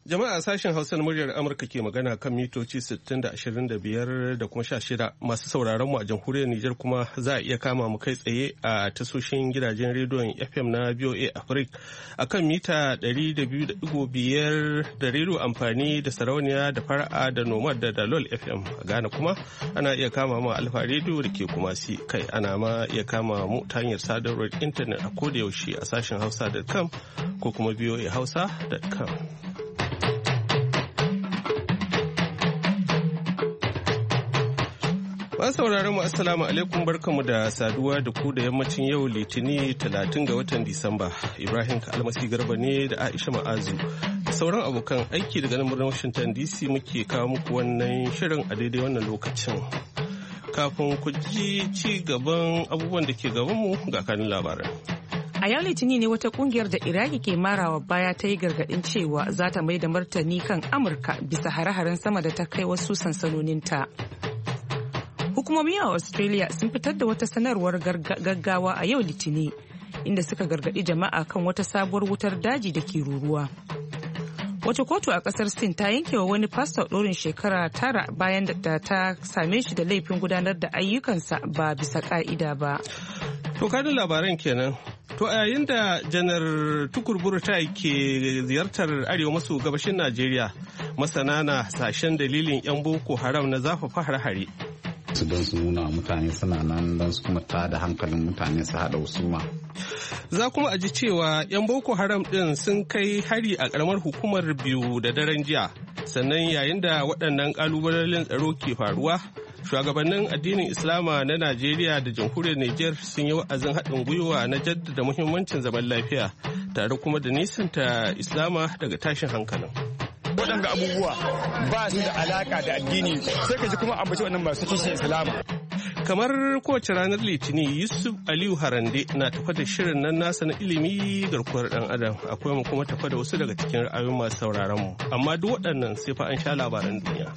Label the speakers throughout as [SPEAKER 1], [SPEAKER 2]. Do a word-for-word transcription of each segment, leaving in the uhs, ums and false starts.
[SPEAKER 1] Jama'a sashen Hausa na muryar Amurka ke magana kan mitoci sittin da ashirin da biyar da kuma sha shida. Masu sauraron mu a jamhuriyar Nijar kuma za a iya kama mu kai tsaye a tasoshin gidajen rediyon F M na V O A Africa a kan mita ɗari da biyu da ɗigo biyar da rediyo amfani da sarauniya da fara'a da nomad da dalol F M. A Ghana kuma ana iya kama mu alfa rediyo da ke kuma si kai ana ma iya kama mu ta hanyar sadarwar intanet a koda yaushe a sashen hausa dot com ko kuma V O A hausa dot com. Ba sauraron mu assalamu alaikum barkamu da saduwa da ku da yammacin yau litini talatin ga watan Disamba. Ibrahim Kalmasi Garba ne da Aisha Ma'azu da sauran abokan aiki daga nan birnin Washington D C muke kawo muku wannan shirin a daidai wannan lokacin. Kafin ku ji ci gaban abubuwan da ke gaban mu ga kanin labaran.
[SPEAKER 2] A yau litini ne wata kungiyar da Iraki ke marawa baya ta yi gargadin cewa za ta mai da martani kan Amurka bisa hare-haren sama da ta kai wasu sansanoninta. Hukumomi a Australia sun fitar da wata sanarwar gaggawa a yau Litini inda suka gargadi jama'a kan wata sabuwar wutar daji da ke ruruwa. Wata kotu a kasar Sin ta yankewa wani pastor ɗorin shekara tara bayan da ta same shi da laifin gudanar da ayyukansa ba bisa ka'ida ba.
[SPEAKER 1] To kanin labaran kenan. To a yayin da janar Tukur Buratai ke ziyartar arewa maso gabashin Najeriya, masana na hasashen dalilin 'yan Boko Haram na zafafa hare-hare.
[SPEAKER 3] su don su nuna mutane suna nan don su kuma tada hankalin mutane su haɗa husuma.
[SPEAKER 1] Za kuma a ji cewa 'yan Boko Haram ɗin sun kai hari a ƙaramar hukumar Biyu da daren jiya, sannan yayin da waɗannan ƙalubalen tsaro ke faruwa, shugabannin addinin Islama na Najeriya da jamhuriyar Nijar sun yi wa'azin haɗin gwiwa na jaddada muhimmancin zaman lafiya, tare kuma da nisanta Islama daga tashin hankalin.
[SPEAKER 4] Waɗanga abubuwa ba su da alaka da addini sai ka ji kuma ambaci wannan masu kishin Islama.
[SPEAKER 1] Kamar kowace ranar Litinin, Yusuf Aliyu Harande na tafa da shirin nan nasa na ilimi garkuwar ɗan adam, akwai mu kuma tafa da wasu daga cikin ra'ayoyin masu sauraron mu, amma duk waɗannan sai fa an sha labaran duniya.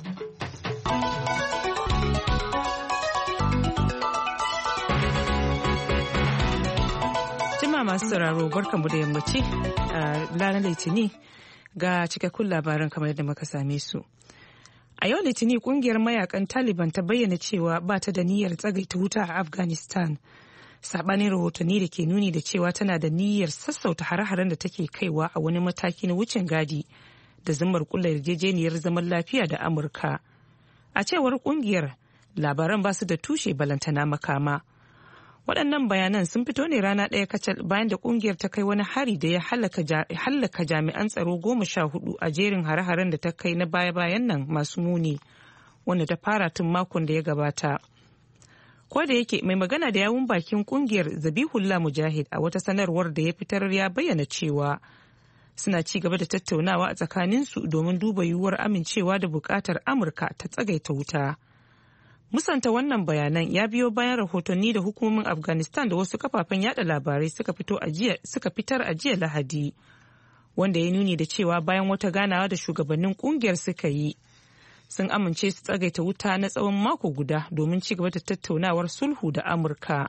[SPEAKER 2] Jama'a masu sauraro barkanmu da yammaci a ranar Litinin. Ga cikakkun labaran kamar yadda muka same su. A yau Litinin kungiyar mayakan Taliban ta bayyana cewa ba ta da niyyar tsagaita wuta a Afghanistan. Sabanin rahotanni da ke nuni da cewa tana da niyyar sassauta hare-haren da take kaiwa a wani mataki na wucin gadi da zimmar kulla yarjejeniyar zaman lafiya da Amurka. A cewar kungiyar, labaran ba su da tushe balantana makama. Waɗannan bayanan sun fito ne rana ɗaya kacal bayan da ƙungiyar ta kai wani hari da ya hallaka jami'an tsaro goma sha hudu a jerin hare-haren da ta kai na baya-bayan nan masu muni, wanda ta fara tun makon da ya gabata. Ko da yake mai magana da yawun bakin ƙungiyar Zabihullah Mujahid a wata sanarwar da ya fitar ya bayyana cewa suna ci gaba da tattaunawa a tsakaninsu domin duba yiwuwar amincewa da buƙatar Amurka ta tsagaita wuta. Musanta wannan bayanan ya biyo bayan rahotanni da hukumomin Afghanistan da wasu kafafen yada labarai suka fito suka fitar a jiya Lahadi, wanda ya nuni da cewa bayan wata ganawa da shugabannin kungiyar suka yi, sun amince su tsagaita wuta na tsawon mako guda domin ci gaba da tattaunawar sulhu da Amurka.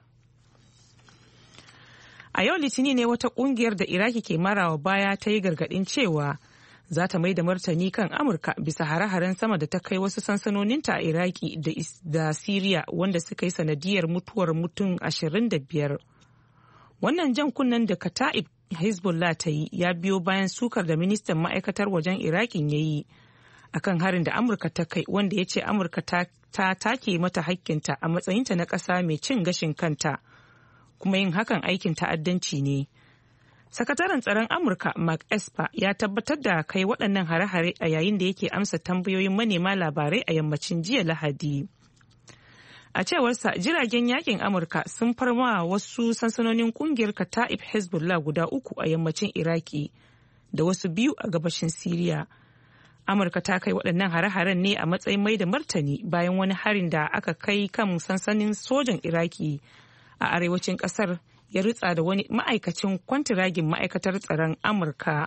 [SPEAKER 2] A yau Litinin ne wata kungiyar da Iraki ke marawa baya ta yi gargadin cewa za ta mai da martani kan Amurka bisa hare-haren sama da ta kai wasu sansanoninta a Iraki da Siriya wanda suka yi sanadiyar mutuwar mutum ashirin da biyar. Wannan jan kunnen da Kata'ib Hezbollah ta yi ya biyo bayan sukar da ministan ma'aikatar wajen Irakin ya yi akan harin da Amurka ta kai, wanda ya ce Amurka ta take mata hakkinta a matsayinta na ƙasa mai cin gashin kanta, kuma yin hakan aikin ta'addanci ne. Sakataren tsaron Amurka Mark Esper ya tabbatar da kai waɗannan hare-hare a yayin da yake amsa tambayoyin manema labarai a yammacin jiya Lahadi. A cewarsa, jiragen yakin Amurka sun farma wasu sansanonin kungiyar Kata'ib Hezbollah guda uku a yammacin Iraki da wasu biyu a gabashin Siriya. Amurka ta kai waɗannan hare-haren ne a matsayin mai da martani bayan wani harin da aka kai kan sansanin sojan Iraki a arewacin ƙasar ya ritsa da wani ma'aikacin kwantiragin ma'aikatar tsaron Amurka.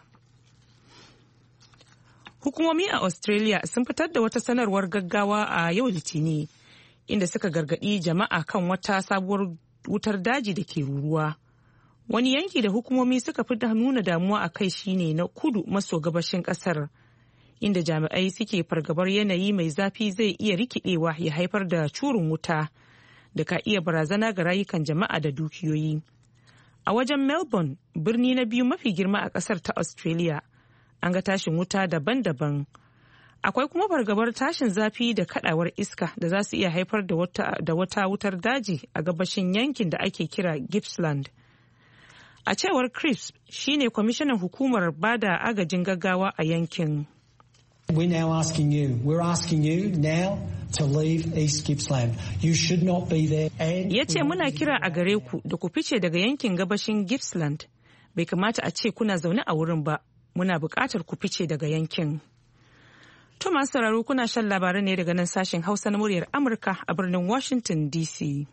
[SPEAKER 2] Hukumomi a Australia sun fitar da wata sanarwar gaggawa a yau Litini, inda suka gargaɗi jama'a kan wata sabuwar wutar daji da ke ruruwa. Wani yanki da hukumomi suka fi nuna damuwa a kai shine na kudu maso gabashin ƙasar, inda jami'ai suke fargabar yanayi mai zafi zai iya rikidewa ya haifar da curin wuta da ka iya barazana ga rayukan jama'a da dukiyoyi. A wajen Melbourne, birni na biyu mafi girma a kasar ta Australia, an ga tashin wuta daban-daban. Akwai kuma fargabar tashin zafi da kadawar iska da za su iya haifar da wata, da wata wutar daji a gabashin yankin da ake kira Gippsland. A cewar Chris, shine kwamishinan hukumar bada agajin gaggawa a yankin.
[SPEAKER 5] We're now asking you, we're asking you now to leave East Gippsland. You should not be there.
[SPEAKER 2] Ya ce muna kira a gare ku da ku fice daga yankin gabashin Gippsland. Bai kamata a ce kuna zaune a wurin ba. Muna buƙatar ku fice daga yankin. To masu sauraro kuna shan labarai ne daga nan sashen Hausa na muryar Amurka a birnin Washington D C.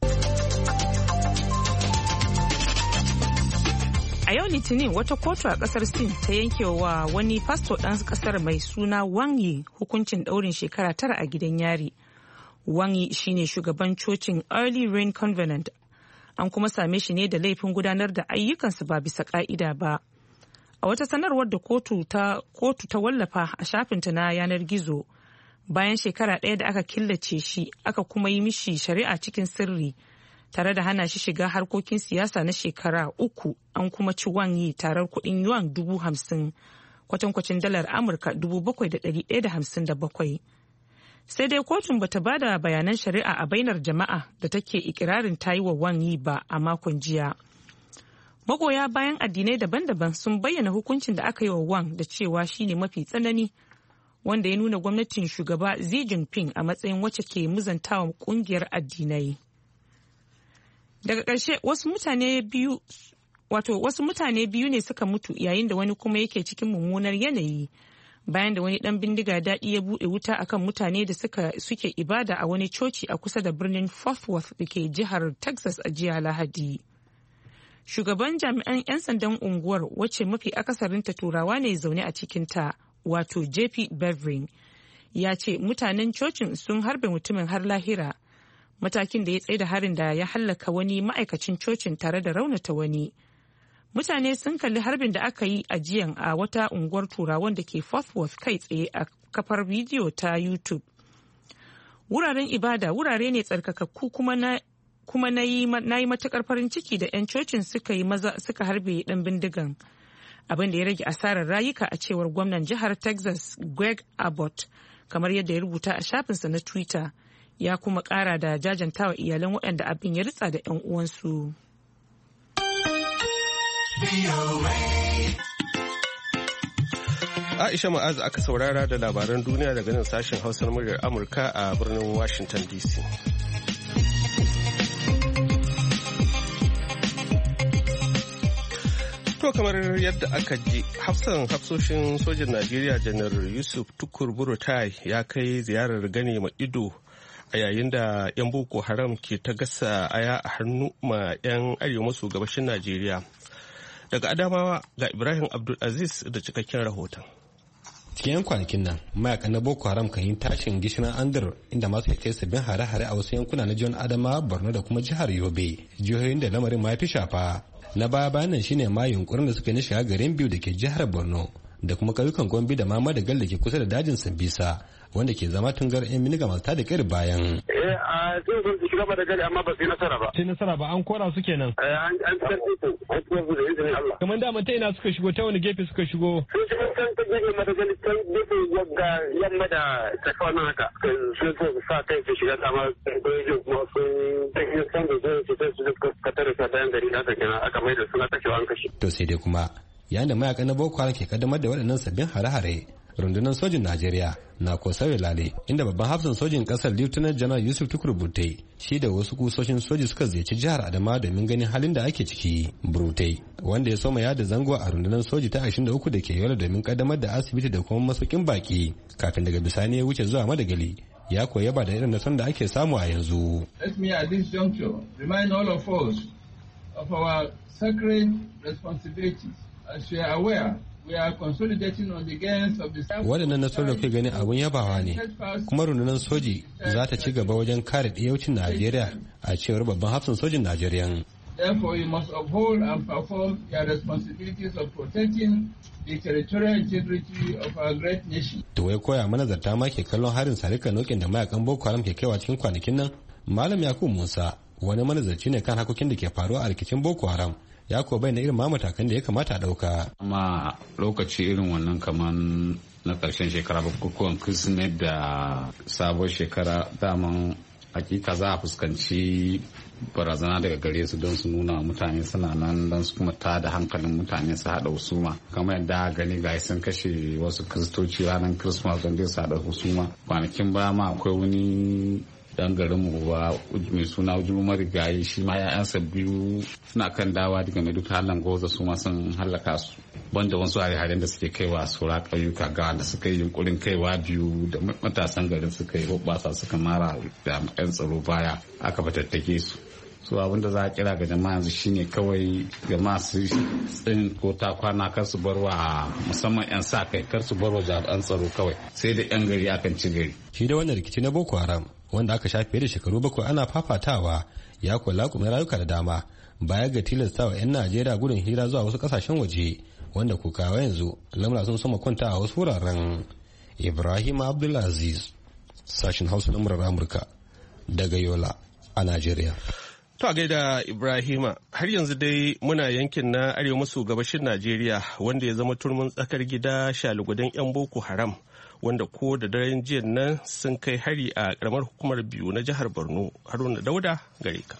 [SPEAKER 2] A yau Litinin wata kotu a kasar Sin ta yankewa wani fasto ɗan kasar mai suna Wang Yi hukuncin ɗaurin shekara tara a gidan yari. Wang Yi shine shugaban cocin Early Rain Covenant. An kuma same shi ne da laifin gudanar da ayyukansu ba bisa ka'ida ba. A wata sanarwar da kotu ta kotu ta wallafa a shafinta na yanar gizo, bayan shekara ɗaya da aka killace shi aka kuma yi mishi shari'a cikin sirri tare da hana shi shiga harkokin siyasa na shekara uku, an kuma ci Wang Yi tarar kuɗin yuan dubu hamsin kwatankwacin dalar Amurka dubu bakwai da ɗari ɗaya da hamsin da bakwai. Sai dai kotun bata bada bayanan shari'a a bainar jama'a da take ikirarin ta yi wa Wang Yi ba a makon jiya. Magoya bayan addinai daban-daban sun bayyana hukuncin da aka yi wa Wang da cewa shine mafi tsanani, wanda ya nuna gwamnatin shugaba Xi Jinping a matsayin wacce ke muzantawa kungiyar addinai. Daga ƙarshe wasu mutane biyu wato wasu mutane biyu ne suka mutu yayin da wani kuma yake cikin mummunar yanayi bayan da wani dan bindiga daɗi ya buɗe wuta akan mutane da suka suke ibada a wani coci a kusa da birnin Fort Worth da ke jihar Texas a jiya Lahadi. Shugaban jami'an 'yan sandan unguwar wacce mafi akasarinta turawa ne zaune a cikinta wato J P Bevering ya ce mutanen cocin sun harbe mutumin har lahira, matakin da ya tsaye da harin da ya hallaka wani ma'aikacin cocin tare da raunata wani. Mutane sun kalli harbin da aka yi a jiyan a wata unguwar turawan da ke Fort Worth kai tsaye a kafar bidiyo ta YouTube. Wuraren ibada wurare ne tsarkakakku kuma na kuma na yi matukar farin ciki da 'yan cocin suka yi maza suka harbe dan bindigan, abin da ya rage asarar rayuka a cewar gwamnan jihar Texas Greg Abbott, kamar yadda ya rubuta a shafinsa na Twitter. Ya kuma kara da jajantawa iyalan waɗanda abin ya ritsa da 'yan uwansu.
[SPEAKER 1] Aisha Ma'azu aka saurara da labaran duniya daga nan sashen Hausa na muryar Amurka a birnin Washington D C. To kamar yadda aka ji, hafsan hafsoshin sojin Najeriya Janar Yusuf Tukur Buratai ya kai ziyarar gane ma ido a yayin da 'yan Boko Haram ke ta gasa aya a hannu ma 'yan arewa maso gabashin Najeriya. Daga Adamawa ga Ibrahim Abdulaziz da cikakken rahoton.
[SPEAKER 6] Cikin 'yan kwanakin nan mayaka na Boko Haram kan yi tashin gishirin Andar inda masu kai sabbin hare-hare a wasu yankuna na jihar Adamawa, Borno da kuma jihar Yobe, jihohin da lamarin ma fi shafa. Na baya bayan nan shine ma yunkurin da suka yi na shiga garin biyu da ke jihar Borno da kuma kauyukan Gombe da ma Madagal da ke kusa da dajin Sambisa, wanda ke zama tungar 'yan miniga masu tada kari bayan.
[SPEAKER 7] Eh, a sun sun shiga Madagali amma ba su yi nasara ba.
[SPEAKER 8] Sai nasara ba, an kora su kenan.
[SPEAKER 7] Eh, an an san su, an san su da izinin Allah.
[SPEAKER 8] Kamar da ta ina suka shigo, ta wani gefe suka shigo?
[SPEAKER 7] Sun shiga kan ta gefe Madagali, kan gefe ga yamma da tafawa nan haka. Sun sun sa kai su shiga kama dojin kuma sun tafiye san da zai su sai su ka tare sa bayan gari haka kenan aka mai da suna kashewa an kashe.
[SPEAKER 6] To sai dai kuma yayin da mayaka na Boko Haram ke kaddamar da waɗannan sabbin hare-hare, rundunar sojin Najeriya na ko sauya lale inda babban hafsan sojin kasar Lieutenant General Yusuf Tukur Burtai shi da wasu kusoshin soji suka ziyarci jihar Adamawa domin ganin halin da ake ciki. Burtai wanda ya soma yada zango a rundunar soji ta ashirin da uku da ke Yola domin kaddamar da asibiti da kuma masaukin baki kafin daga bisani ya wuce zuwa Madagali, ya koya ba da irin nasarar da ake samu a yanzu.
[SPEAKER 9] Let me at this juncture remind all of us of our sacred responsibilities. As you are aware,
[SPEAKER 6] waɗannan nasarar da kai gani abun yabawa ne, kuma rundunar soji za ta ci gaba wajen kare ɗiyaucin Najeriya a cewar babban hafsan sojin Najeriya.
[SPEAKER 9] Therefore, you must uphold and perform your responsibilities of protecting the territorial integrity of our great nation.
[SPEAKER 6] To wai koya manazarta ma ke kallon harin sarika nokin da mayakan Boko Haram ke kaiwa cikin kwanakin nan? Malam Yakubu Musa wani manazarci ne kan hakokin da ke faruwa a rikicin Boko Haram. Ya ko bai na irin ma matakan da ya kamata a ɗauka.
[SPEAKER 3] Amma lokaci irin wannan kaman na ƙarshen shekara bukukuwan Kirsimeti da sabon shekara daman hakika za a fuskanci barazana daga gare su don su nuna mutane suna nan don su kuma ta da hankalin mutane su haɗa husuma kamar yadda gani ga sun kashe wasu kiristoci ranar Christmas don dai su haɗa husuma. Kwanakin baya ma akwai wani dan garin mu ba mai suna ujumu marigayi shi ma ya'yansa biyu suna kan dawa daga mai duka halin goza su ma sun hallaka su banda wasu hare-haren da suke kaiwa saura ƙauyuka ga da suka yi yunkurin kaiwa biyu da matasan garin suka yi hoɓɓasa suka mara da yan tsaro baya aka fatattake su. So abin da za a kira ga jama'a yanzu shine kawai jama'a su tsin ko ta kwana kar su barwa musamman yan sa kai kar su barwa jami'an tsaro kawai sai da yan gari akan ci gari.
[SPEAKER 6] Shi da wannan rikici na Boko Haram wanda aka shafe da shekaru bakwai ana fafatawa ya kula kuma rayuka da dama baya ga tilastawa 'yan Najeriya gudun hira zuwa wasu kasashen waje wanda kukawa yanzu lamura sun soma kwanta a wasu wuraren. Ibrahim Abdulaziz sashin Hausa na murar Amurka daga Yola a Najeriya.
[SPEAKER 1] To a gaida Ibrahima, har yanzu dai muna yankin na arewa maso gabashin Najeriya wanda ya zama turmin tsakar gida shalugudan 'yan Boko Haram wanda ko da daren jiya nan sun kai hari a karamar hukumar biyu na jihar Borno. Haruna Dauda gare ka.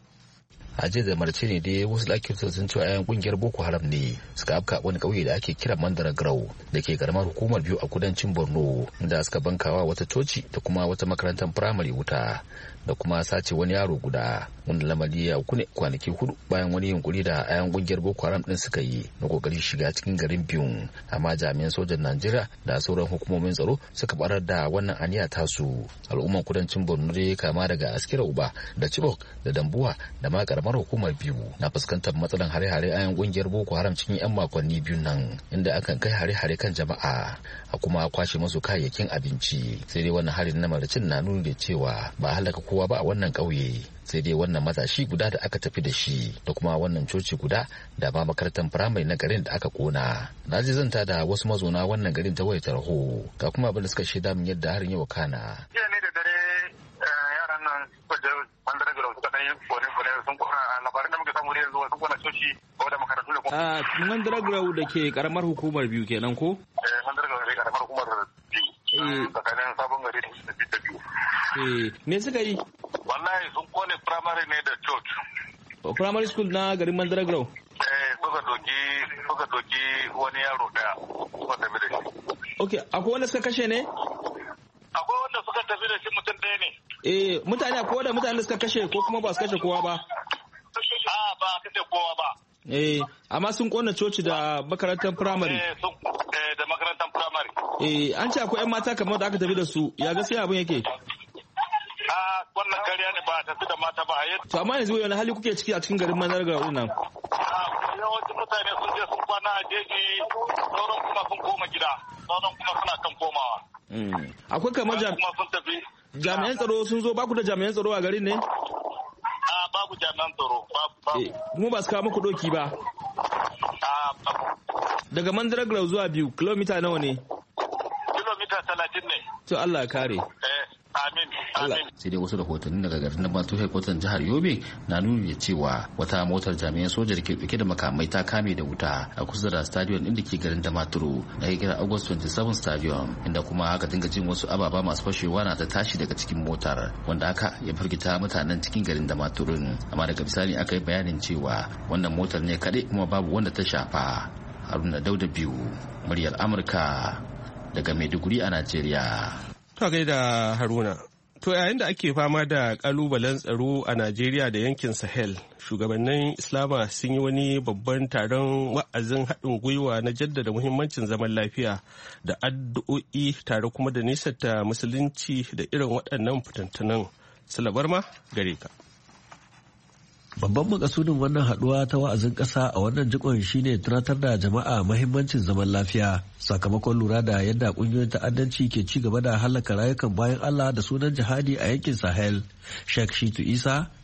[SPEAKER 10] a jiya da marce ne dai wasu lakirta sun cewa yayan kungiyar boko haram ne suka afka wani kauye da ake kira mandara grau da ke karamar hukumar biyu a kudancin borno da suka bankawa wata coci da kuma wata makarantar firamare wuta da kuma sace wani yaro guda wanda lamari ya uku ne kwanaki hudu bayan wani yunkuri da ayan kungiyar boko haram din suka yi na kokarin shiga cikin garin biyun amma jami'an sojan najeriya da sauran hukumomin tsaro suka barar da wannan aniya tasu al'umman kudancin borno dai kama daga askira uba da chibok da dambuwa da ma karamar hukumar biyu na fuskantar matsalan hare-hare ayan kungiyar boko haram cikin yan makonni biyu nan inda akan kai hare-hare kan jama'a a kuma kwashe musu kayayyakin abinci sai dai wannan harin na maricin na nuni da cewa ba halaka kowa ba a wannan ƙauye sai dai wannan matashi guda da aka tafi da shi da kuma wannan coci guda da ma makarantar firamare na garin da aka kona na ji zanta da wasu mazauna wannan garin ta wayar tarho ga kuma abin da suka shaida min yadda harin yau kana
[SPEAKER 7] jiya ne da dare yaran nan suka wanda daga suka dan kone kone sun kona labarin da muka samu da yanzu sun kona coci ko da makarantu da kuma
[SPEAKER 10] a Mandragrau da ke karamar hukumar biyu kenan ko
[SPEAKER 7] eh Mandragrau da ke karamar hukumar biyu tsakanin sabon gari da biyu
[SPEAKER 10] eh me suka yi
[SPEAKER 7] wallahi sun kone primary ne da church
[SPEAKER 10] primary school na garin Mandragrau
[SPEAKER 7] eh suka doki suka doki wani yaro daya suka tafi da shi
[SPEAKER 10] okay akwai wanda suka kashe ne
[SPEAKER 7] akwai wanda suka tafi da shi mutum ɗaya ne
[SPEAKER 10] eh mutane akwai da mutane suka kashe ko kuma ba su kashe kowa ba
[SPEAKER 7] a ba kashe kowa ba
[SPEAKER 10] eh amma sun kona coci da makarantar primary
[SPEAKER 7] eh sun da makarantar primary
[SPEAKER 10] eh an ce akwai yan mata kamar da aka tafi da su ya gaskiya abin yake
[SPEAKER 7] a wannan kariya ne ba tafi da mata ba a
[SPEAKER 10] to amma yanzu wani hali kuke ciki a cikin garin Mandragrau din nan
[SPEAKER 7] yawancin mutane sun je sun kwana a jeji sauran kuma sun koma gida sauran kuma suna kan komawa
[SPEAKER 10] akwai kamar jami'an tsaro sun zo baku da jami'an tsaro a garin ne
[SPEAKER 7] a babu jami'an tsaro babu
[SPEAKER 10] kuma ba su kawo muku doki ba daga Mandragrau zuwa biyu kilomita nawa ne
[SPEAKER 7] kilomita talatin ne
[SPEAKER 10] to Allah ya kare
[SPEAKER 7] Amin. Amin.
[SPEAKER 10] Sai dai wasu rahotanni daga garin na Batu Headquarters jihar Yobe na nuni da cewa wata motar jami'an soja da ke dauke da makamai ta kame da wuta a kusa da stadium din da ke garin Damaturu da ke kira August twenty-seven Stadium inda kuma aka dinga jin wasu ababa masu fashewa na ta tashi daga cikin motar wanda aka ya firgita mutanen cikin garin Damaturun amma daga bisani aka yi bayanin cewa wannan motar ne kadai kuma babu wanda ta shafa. Haruna Dauda biyu muryar Amurka daga Maiduguri a Najeriya.
[SPEAKER 1] To gaida Haruna. To yayin da ake fama da kalubalen tsaro a Najeriya da yankin Sahel, shugabannin Islama sun yi wani babban taron wa'azin haɗin gwiwa na jaddada muhimmancin zaman lafiya da addu'o'i tare kuma da nisanta musulunci da irin waɗannan fitantunan. Salabar ma gare ka.
[SPEAKER 11] Babban makasudin wannan haduwa ta wa'azin ƙasa a wannan jikon shine tunatar da jama'a mahimmancin zaman lafiya sakamakon lura da yadda ƙungiyoyin ta'addanci ke ci gaba da halaka rayukan bayan Allah da sunan jihadi a yankin Sahel. Sheikh Shitu Isa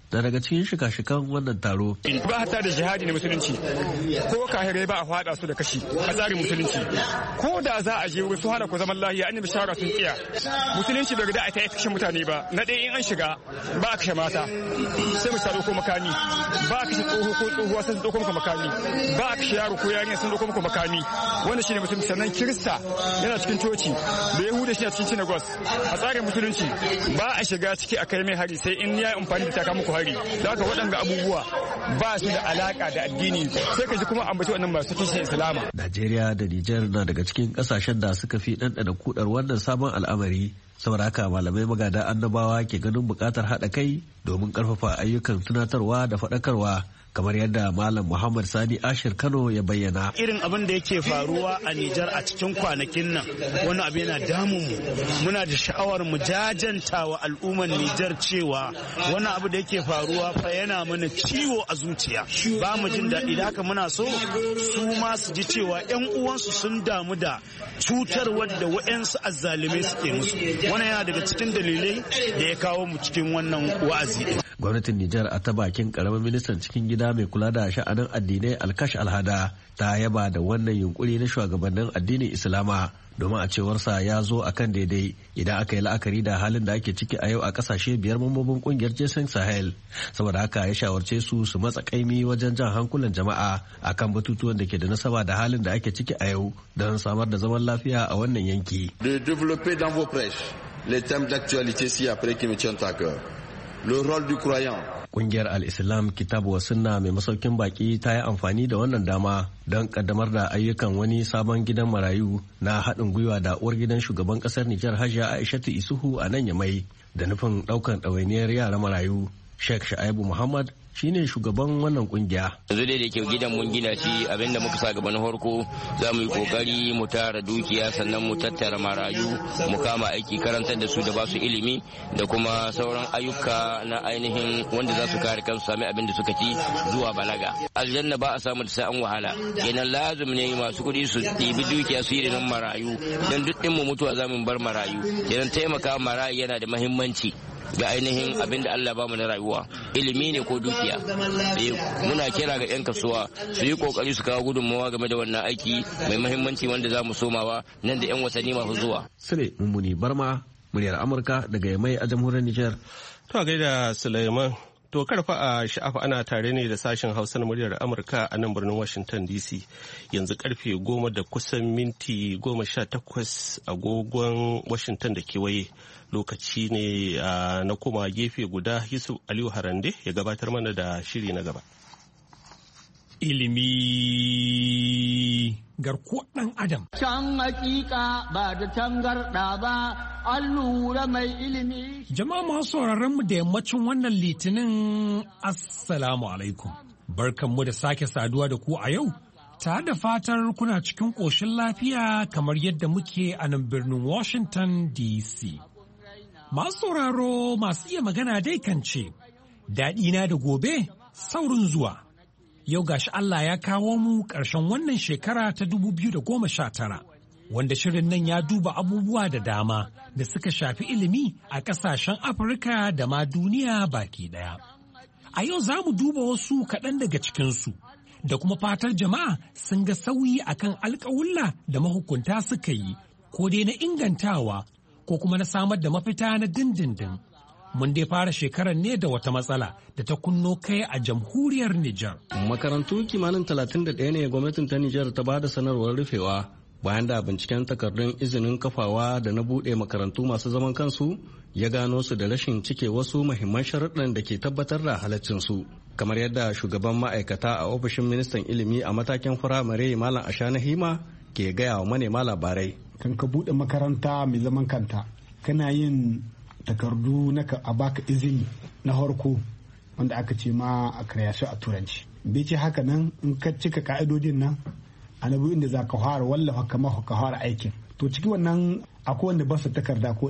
[SPEAKER 11] da daga cikin shika-shikan wannan taro.
[SPEAKER 4] Ba hata da jihadi na musulunci ko kahirai ba a fada su da kashi a tsarin musulunci ko da za a je su hana ku zaman lahiya an yi bishara sun tsiya musulunci bai da a ta kashe mutane ba na ɗaya in an shiga ba a kashe mata sai mu sa ko makami ba a kashe tsoho ko tsohuwa sai su ɗauko maka makami ba a kashe yaro ko yarinya sun ɗauko maka makami wannan shine musulunci. Sannan kirista yana cikin coci da yahuda shi a cikin synagogue a tsarin musulunci ba a shiga ciki a kai mai hari sai in ya amfani da taka muku hari da haka waɗanda abubuwa ba su da alaka da addini sai ka ji kuma ambaci wannan masu kishin islama.
[SPEAKER 11] Najeriya da Nijar na daga cikin kasashen da suka fi ɗanɗana kudar wannan sabon al'amari saboda haka malamai magada annabawa ke ganin buƙatar haɗa kai domin ƙarfafa ayyukan tunatarwa da faɗakarwa kamar yadda Malam Muhammad Sani Ashir Kano ya bayyana.
[SPEAKER 12] Irin abin da yake faruwa a Nijar a cikin kwanakin nan wani abu yana damun mu. Muna da sha'awar mu jajanta wa al'ummar Nijar cewa wani abu da yake faruwa fa yana mana ciwo a zuciya. Ba mu jin daɗi da haka muna so su ma su ji cewa 'yan uwansu sun damu da cutarwar da wa'yansu azzalumai suke musu. Wannan yana daga cikin dalilai da ya kawo mu cikin wannan wa'azi.
[SPEAKER 11] Gwamnatin Nijar a ta bakin karamin ministan cikin gida mai kula da sha'anin addinai Alkash Alhada ta yaba da wannan yunkuri na shugabannin addinin Islama domin a cewarsa ya zo a kan daidai idan aka yi la'akari da halin da ake ciki a yau a kasashe biyar mambobin kungiyar Jason Sahel. Saboda haka ya shawarce su su matsa kaimi wajen jan hankulan jama'a akan batutuwan da ke da nasaba da halin da ake ciki a yau don samar da zaman lafiya a wannan yanki.
[SPEAKER 13] De développer dans vos prêches les thèmes d'actualité ci-après qui me tiennent à cœur. Le rôle du croyant.
[SPEAKER 11] Kungiyar Al-Islam Kitabu wa Sunna mai masaukin baki ta yi amfani da wannan dama don kaddamar da ayyukan wani sabon gidan marayu na haɗin gwiwa da uwar gidan shugaban ƙasar Nijar Hajiya Aishatu Isuhu a nan Yamai da nufin ɗaukan ɗawainiyar yara marayu. Sheikh Shaibu Muhammad shine shugaban wannan kungiya.
[SPEAKER 14] Yanzu dai da ke gidan mun gina shi abinda muka sa gaba na farko za mu yi kokari mu tara dukiya sannan mu tattara marayu mu kama aiki karantar da su da ba su ilimi da kuma sauran ayyuka na ainihin wanda za su kare kansu sami abin da suka ci zuwa balaga. Aljanna ba a samu da sai an wahala kenan lazum ne masu kuɗi su ɗibi dukiya su yi nan marayu don duk ɗin mu mutuwa za mu bar marayu kenan taimaka marayu yana da muhimmanci ga ainihin abin da Allah ba mu na rayuwa ilimi ne ko dukiya. Muna kira ga 'yan kasuwa su yi kokari su kawo gudunmawa game da wannan aiki mai muhimmanci wanda za mu somawa nan da 'yan watanni masu zuwa.
[SPEAKER 11] Sule Mummuni Barma, muryar Amurka daga Yamai a jamhuriyar Nijar.
[SPEAKER 1] To a gaida Sulaiman. To karfa a sha'afa ana tare ne da sashen Hausa na muryar Amurka a nan birnin Washington D C. Yanzu karfe goma da kusan minti goma sha takwas agogon Washington da kewaye. Lokaci ne na koma gefe guda Yusuf Aliyu Harande ya gabatar mana da shiri na gaba.
[SPEAKER 15] Ilimi garkuwar ɗan Adam.
[SPEAKER 16] Can hakika ba da tangarɗa ba, an lura mai ilimi.
[SPEAKER 15] Jama'a masu sauraron mu da yammacin wannan litinin Assalamu alaikum. Barkanmu da sake saduwa da ku a yau. Tare da fatar kuna cikin ƙoshin lafiya kamar yadda muke a nan birnin Washington D C. Masu sauraro masu iya magana dai kan ce, daɗina da gobe saurin zuwa. Yau gashi Allah ya kawo mu ƙarshen wannan shekara ta dubu biyu da goma sha tara, wanda shirin nan ya duba abubuwa da dama da suka shafi ilimi a ƙasashen Afirka da ma duniya baki ɗaya. A yau za mu duba wasu kaɗan daga cikinsu, da kuma fatar jama'a sun ga sauyi akan alƙawulla da mahukunta suka yi, ko dai na ingantawa ko kuma na samar da mafita na dindindin. Mun dai fara shekarar ne da wata matsala da ta kunno kai a jamhuriyar Nijar.
[SPEAKER 6] Makarantu kimanin talatin da ɗaya ne gwamnatin ta Nijar ta ba da sanarwar rufewa bayan da binciken takardun izinin kafawa da na buɗe makarantu masu zaman kansu ya gano su da rashin cike wasu muhimman sharuɗan da ke tabbatar da halaccinsu. Kamar yadda shugaban ma'aikata a ofishin ministan ilimi a matakin firamare Malam Ashana Hima ke gaya wa manema labarai.
[SPEAKER 17] Kan ka buɗe makaranta mai zaman kanta, kana yin takardu na a baka izini na harko wanda aka ce ma a karyasu a turanci. Bai ce haka nan in ka cika ka'idodin nan anabu inda za ka fara wallafa kamar ka fara aikin. To ciki wannan akwai wanda ba su takarda ko ɗai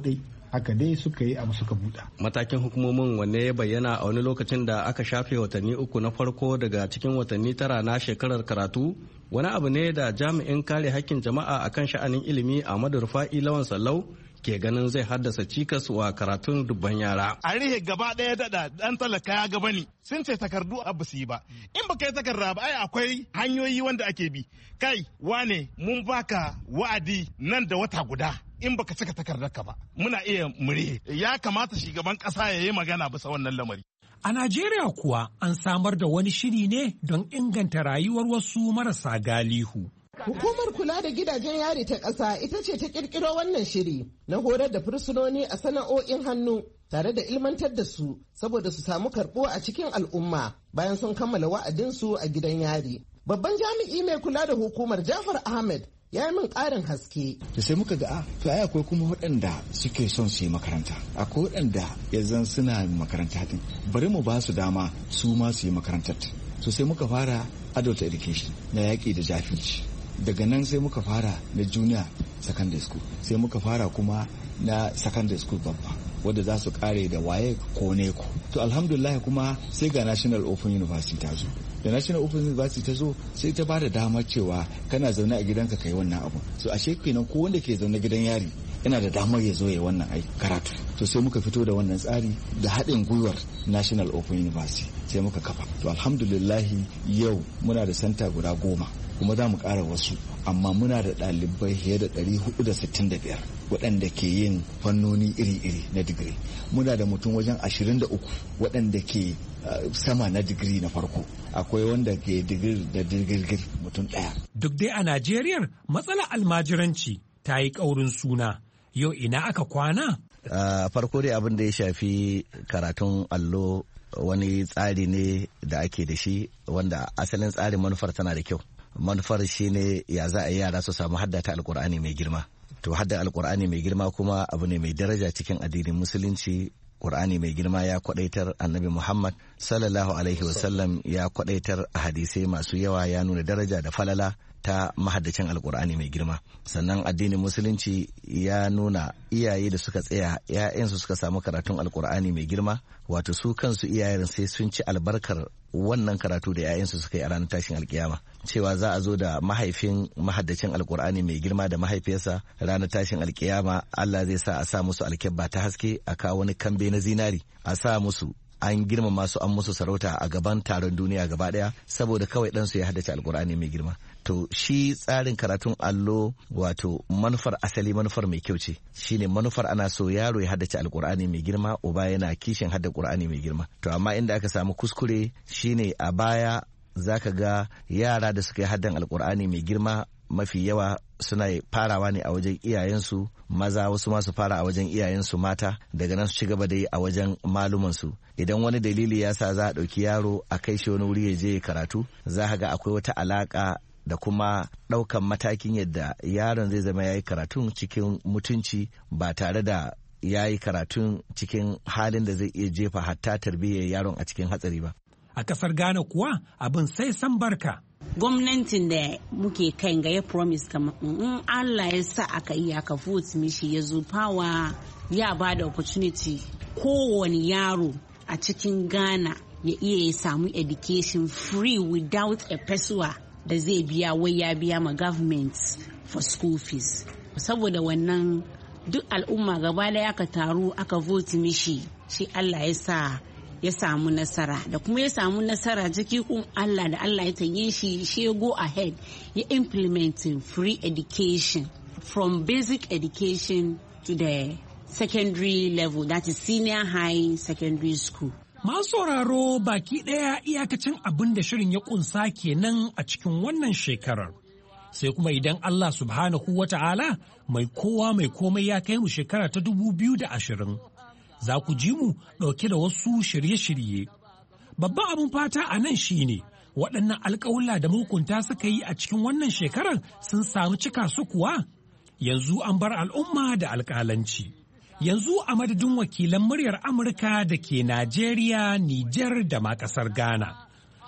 [SPEAKER 17] haka dai suka yi abu suka buɗa.
[SPEAKER 11] Matakin hukumomin wanne ya bayyana a wani lokacin da aka shafe watanni uku na farko daga cikin watanni tara na shekarar karatu, wani abu ne da jami'in kare hakkin jama'a akan sha'anin ilimi Ahmadu Rufa'i Lawan Sallau ke ganin zai haddasa cikas wa karatun dubban yara.
[SPEAKER 18] A rihe gaba ɗaya daɗa ɗan talaka ya gaba ne sun ce takardu a basu yi ba. In baka yi takarda ba ai akwai hanyoyi wanda ake bi. Kai wane mun baka wa'adi nan da wata guda. In baka cika takardarka ba muna iya mure. Ya kamata shugaban ƙasa ya yi magana bisa wannan lamari.
[SPEAKER 15] A Najeriya kuwa an samar da wani shiri ne don inganta rayuwar wasu marasa galihu.
[SPEAKER 19] Hukumar kula da gidajen yari ta ƙasa ita ce ta ƙirƙiro wannan shiri na horar da fursunoni a sana'o'in hannu tare da ilmantar da su saboda su samu karɓuwa a cikin al'umma bayan sun kammala wa'adinsu a gidan yari. Babban jami'i mai kula da hukumar Jafar Ahmed ya yi min ƙarin haske.
[SPEAKER 20] Da sai muka ga a to ai akwai kuma waɗanda suke son su yi makaranta. Akwai waɗanda yanzu suna makaranta din. Bari mu ba su dama su ma su yi makarantar. To sai muka fara adult education na yaƙi da jahilci. Daga nan sai muka fara na junior secondary school. Sai muka fara kuma na secondary school babba wadda za su kare da waye ko neko. To alhamdulillah kuma sai ga National Open University ta zo. Da National Open University ta zo sai ta bada damar cewa kana zaune a gidanka kai wannan abu. So ashe kenan ko wanda ke zaune gidan yari yana da damar ya zo ya wannan aiki karatu. To sai muka fito da wannan tsari da haɗin gwiwar National Open University sai muka kafa. To alhamdulillah yau muna da santa guda goma kuma za mu ƙara wasu amma muna da ɗalibai fiye da ɗari hudu da sittin da biyar waɗanda ke yin fannoni iri-iri na digiri. Muna da mutum wajen ashirin da uku waɗanda ke sama na digiri na farko. Akwai wanda ke digiri da digirgir mutum ɗaya.
[SPEAKER 15] Duk dai a Najeriya matsalar almajiranci ta yi ƙaurin suna. Yau ina aka kwana?
[SPEAKER 11] Uh, farko dai abin da ya shafi karatun allo wani tsari ne da ake da shi wanda asalin tsarin manufar tana da kyau. Manufar shi ne ya za a yi yara su samu haddata alkur'ani mai girma. To hadda alkur'ani mai girma kuma abu ne mai daraja cikin addinin musulunci. Qur'ani mai girma ya kwadaitar, annabi Muhammad sallallahu alaihi wasallam ya kwadaitar a hadisai masu yawa, ya nuna daraja da falala ta mahaddacin alkur'ani mai girma. Sannan addinin musulunci ya nuna iyaye da suka tsaya ‘ya'yansu suka samu karatun alkur'ani mai girma, wato su kansu iyayen sai sun ci albarkar wannan karatu da ‘ya'yansu suka yi a ranar tashin alkiyama, cewa za a zo da mahaifin mahaddacin alkur'ani mai girma da mahaifiyarsa ranar tashin alkiyama. Allah zai sa a sa musu alkyabba ta haske, a kawo wani kambe na zinari a sa musu, an girmama su, an musu sarauta a gaban taron duniya gaba daya saboda kawai ɗansu ya haddace alkur'ani mai girma. To shi tsarin karatun allo wato manufar asali manufar mai kyau ce, shine manufar ana so yaro ya haddace alkur'ani mai girma, uba yana kishin hadda qur'ani mai girma. To amma inda aka samu kuskure shine a baya zaka ga yara da suka yi haddan alkur'ani mai girma mafi yawa suna farawa ne a wajen iyayensu maza, wasu masu fara a wajen iyayensu mata, daga nan su ci gaba da yi a wajen malumansu. Idan wani dalili ya sa za a ɗauki yaro a kai shi wani wuri ya je karatu, za ka ga akwai wata alaƙa da kuma ɗaukan matakin yadda yaron zai zama ya yi karatun cikin mutunci ba tare da ya yi karatun cikin halin da zai iya jefa hatta tarbiyyar yaron a cikin hatsari ba.
[SPEAKER 15] A ƙasar Ghana kuwa abin sai san barka.
[SPEAKER 21] Gwamnatin da muke kan ga ya promise kamar in Allah ya sa aka yi aka vote mishi ya zo power ya ba da opportunity kowane yaro a cikin Ghana ya iya ya samu education free without a pesuwa da zai biya wai ya biya ma government for school fees. Saboda wannan duk al'umma gaba da aka taru aka vote mishi, shi Allah ya sa ya samu nasara, da kuma ya samu nasara ciki kun Allah da Allah ya tayi shi shi go ahead ya implementing free education from basic education to the secondary level, that is senior high secondary school.
[SPEAKER 15] Masu sauraro baki ɗaya iyakacin abin da shirin ya kunsa kenan a cikin wannan shekarar. Sai kuma idan Allah subhanahu wa ta'ala mai kowa mai komai ya kai mu shekara ta dubu biyu da ashirin. Za ku ji mu ɗauke da wasu shirye-shirye. Babban abin fata a nan shi ne, waɗannan alƙawula da mukunta suka yi a cikin wannan shekarar sun samu cika su kuwa? Yanzu an bar al'umma da alƙalanci. Yanzu a madadin wakilan muryar Amurka da ke Najeriya, Nijar da ma ƙasar Ghana.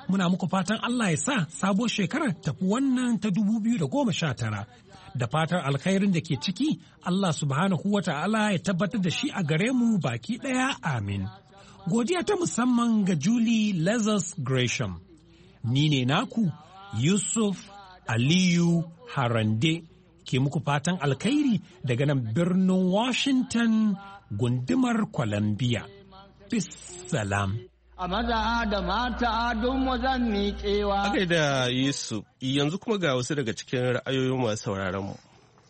[SPEAKER 15] Muna muku fatan Allah ya sa sabuwar shekarar tafi wannan ta dubu biyu da goma sha tara. Da fatar alkhairin da ke ciki Allah subhanahu wa ta'ala ya tabbatar da shi a gare mu baki ɗaya amin. Godiya ta musamman ga Julie Lazarus Gresham. Ni ne naku Yusuf Aliyu Harande ke muku fatan alkhairi daga nan birnin Washington gundumar Columbia. Bissalam.
[SPEAKER 16] A maza da mata don zan miƙewa.
[SPEAKER 1] A da Yusuf, yanzu kuma ga wasu daga cikin ra'ayoyin masu sauraron mu.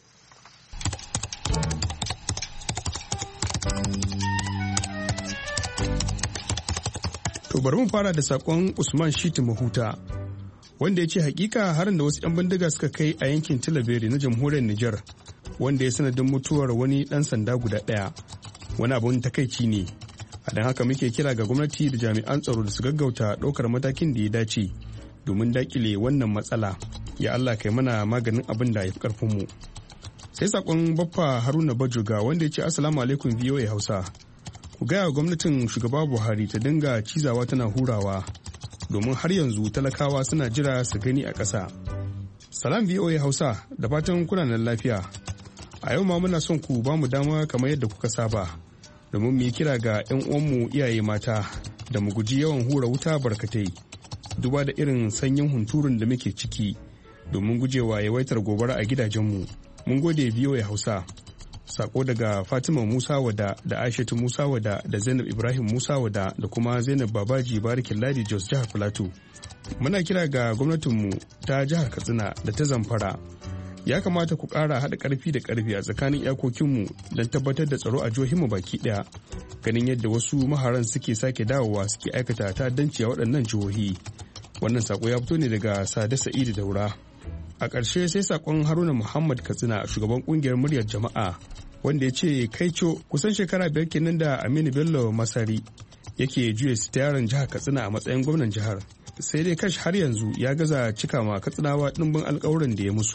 [SPEAKER 5] To bari mu fara da sakon Usman Shitu Mahuta wanda ya ce hakika harin da wasu 'yan bindiga suka kai a yankin Tilaberi na jamhuriyar Nijar wanda ya sanadin mutuwar wani dan sanda guda ɗaya wani abun takaici ne. A don haka muke kira ga gwamnati da jami'an tsaro da su gaggauta ɗaukar matakin da ya dace domin dakile wannan matsala. Ya Allah kai mana maganin abin da ya fi ƙarfinmu. Sai sakon Baffa Haruna Bajoga wanda ya ce Assalamu alaikum V O A Hausa. Ku gaya wa gwamnatin shugaba Buhari ta dinga cizawa tana hurawa domin har yanzu talakawa suna jira su gani a ƙasa. Salam V O A Hausa da fatan kuna nan lafiya. A yau ma muna son ku ba mu dama kamar yadda kuka saba domin mu yi kira ga 'yan uwanmu iyaye mata da mu guji yawan hura wuta barkatai duba da irin sanyin hunturun da muke ciki domin gujewa yawaitar gobara a gidajenmu. Mun gode V O A Hausa. Sako daga Fatima Musa Wada da Aishatu Musa Wada da Zainab Ibrahim Musa Wada da kuma Zainab Babaji Barikin Ladi Jos jihar Plateau. Muna kira ga gwamnatinmu ta jihar Katsina da ta Zamfara. Ya kamata ku ƙara haɗa ƙarfi da ƙarfi a tsakanin iyakokinmu don tabbatar da tsaro a jihohinmu baki ɗaya. Ganin yadda wasu maharan suke sake dawowa suke aikata ta'addanci a waɗannan jihohi. Wannan sako ya fito ne daga Sada Sa'idu Daura. A ƙarshe sai sakon Haruna Muhammad Katsina shugaban ƙungiyar muryar jama'a wanda ya ce kaico kusan shekara biyar kenan da Aminu Bello Masari yake juya sitiyarin jihar Katsina a matsayin gwamnan jihar. Sai dai kash har yanzu ya gaza cika ma Katsinawa ɗimbin alƙawuran da ya musu.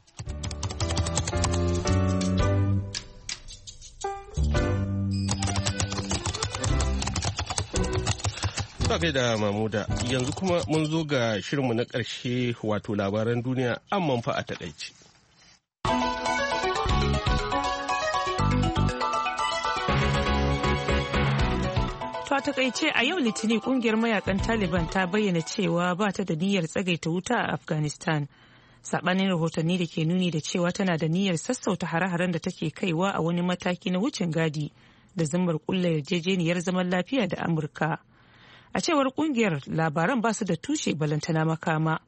[SPEAKER 1] Kai da Mamuda yanzu kuma mun zo ga shirinmu na ƙarshe wato labaran duniya amman fa a taƙaice.
[SPEAKER 2] To a takaice a yau Litinin kungiyar mayakan Taliban ta bayyana cewa ba ta da niyyar tsagaita wuta a Afghanistan. Sabanin rahotanni da ke nuni da cewa tana da niyyar sassauta hare-haren da take kaiwa a wani mataki na wucin gadi da zimmar kulla yarjejeniyar zaman lafiya da Amurka. A cewar kungiyar labaran ba su da tushe balantana makama.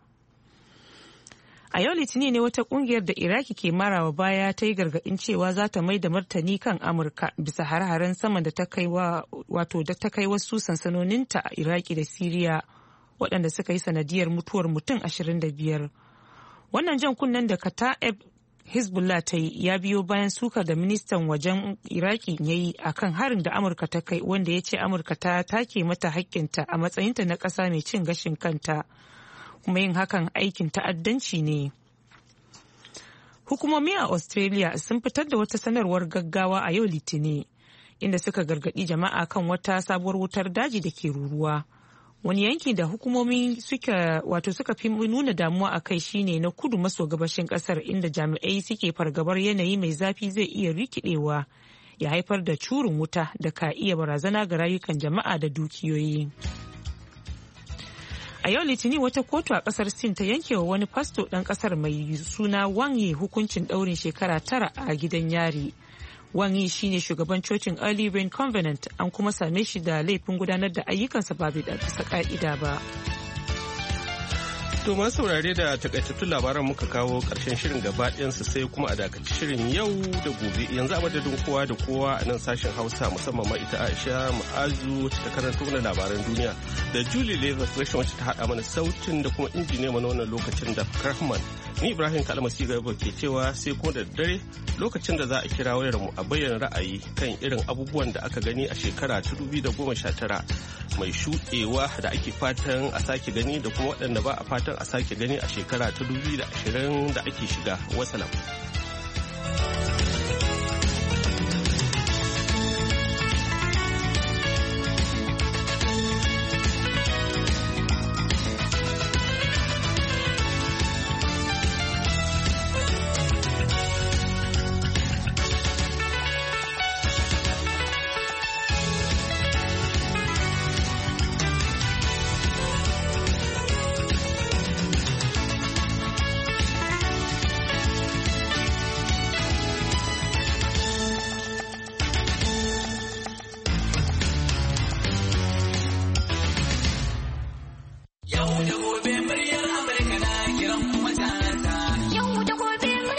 [SPEAKER 2] A yau Litinin ne wata kungiyar da Iraki ke marawa baya ta yi gargaɗin cewa za ta mai da martani kan Amurka bisa hare-haren saman da ta kai wato da ta kai wasu sansanoninta a Iraki da Siriya waɗanda suka yi sanadiyar mutuwar mutum ashirin da biyar. Wannan jan kunnen da Kata'ib Hezbollah ta yi ya biyo bayan sukar da ministan wajen Iraki ya yi a kan harin da Amurka ta kai wanda ya ce Amurka ta take mata haƙƙinta a matsayinta na ƙasa mai cin gashin kanta. Kuma yin hakan aikin ta'addanci ne. Hukumomi a Australia sun fitar da wata sanarwar gaggawa a yau Litinin inda suka gargaɗi jama'a kan wata sabuwar wutar daji da ke ruruwa. Wani yanki da hukumomi suka wato suka fi nuna damuwa a kai shine na kudu maso gabashin kasar inda jami'ai suke fargabar yanayi mai zafi zai iya rikidewa ya haifar da curin wuta da ka iya barazana ga rayukan jama'a da dukiyoyi. A yau Litinin wata kotu a kasar Sin ta yankewa wani fasto ɗan kasar mai suna Wang Yi hukuncin ɗaurin shekara tara a gidan yari. Wang Yi shine shugaban cocin Early Rain Covenant an kuma same shi da laifin gudanar da ayyukansa ba bisa ka'ida ba.
[SPEAKER 1] To masu saurare da takaitattun labaran muka kawo ƙarshen shirin gaba ɗayansa sai kuma a dakaci shirin yau da gobe. Yanzu a madadin kowa da kowa a nan sashen Hausa musamman ma ita Aisha Ma'azu ta karanta mana labaran duniya da Julie Leather Gresham wacce ta haɗa mana sautin da kuma injiniya mana wannan lokacin da Rahman. Ni Ibrahim Kalmasi Garba ke cewa sai kuma da dare lokacin da za a kira wayar mu a bayyana ra'ayi kan irin abubuwan da aka gani a shekara ta dubu da goma sha tara mai shuɗewa da ake fatan a sake gani da kuma waɗanda ba a fatan a sake gani a shekara ta dubu da ashirin da ake shiga. Wasalam.